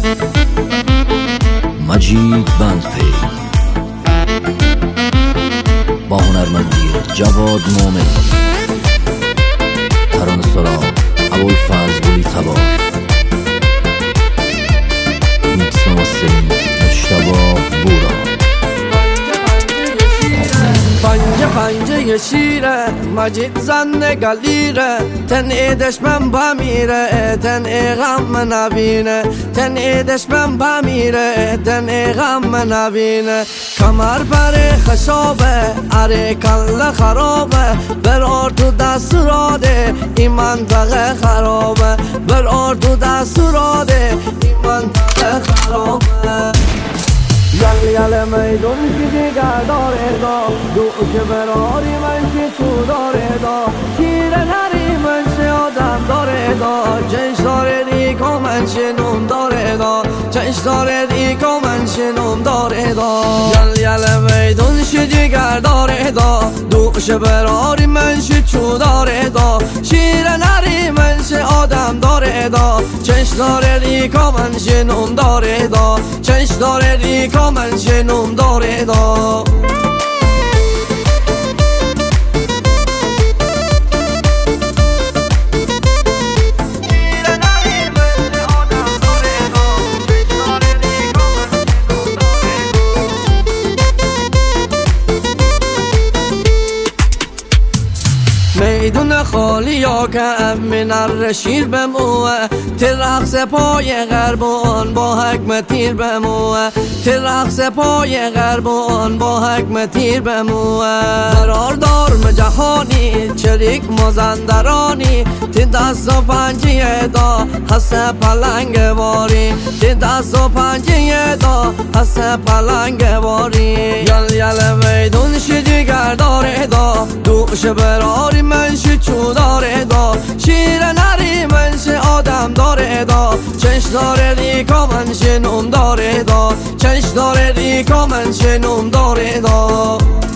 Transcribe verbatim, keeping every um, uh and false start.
مجید بندپی با هنرمندی جواد مومن، ترانه سرا ابوالفضل تبار، میکس و مسترینگ مجتبی بورا. پنجه پنجه شیره مجید زن گلیره، تن ایدش من بمیره تن ای غم نبینه، تن ایدش من بمیره تن ای غم نبینه. کمر بر خشابه اره کل خرابه، برار تو دست راده این منطقه خرابه، برار تو دست راده این منطقه خرابه. یل یل میدون کی دیگر داره دا، دو که براری من که تو داره دا، شیر نری من چه آدم داره دا، چش داره دیگه من چه نوم داره دا، چش داره دیگه من چه نوم داره دا. یل یل میدون کی دیگر داره دا، دو که براری من چه تو داره دا، شیر نری من چه آدم داره دا، چش داره دیگه من چه نوم داره دا، چش داره دیگه من چه نوم داره دا. میدون خالی یا که امین الرشید بموه، ترقص پای غربان با حکم تیر بموه، ترقص پای غربان با حکم تیر بموه. قرار دارم جهانی چریک مازندرانی، تی دست و پنجه دا حس پلنگ واری، تی دست و پنجه دا حس پلنگ واری. یل یل میدون شدیگر داره دا، دوش براری من شی چو داره دا، شیر نری من شی آدم داره دا، چش داره دیگه من شی نوم داره دا، چش داره دیگه من شی نوم داره دا.